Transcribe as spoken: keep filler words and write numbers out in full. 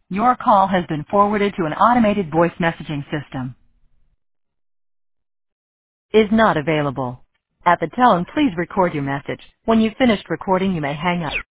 Your call has been forwarded to an automated voice messaging system. Is not available. At the tone, please record your message. When you've finished recording, you may hang up.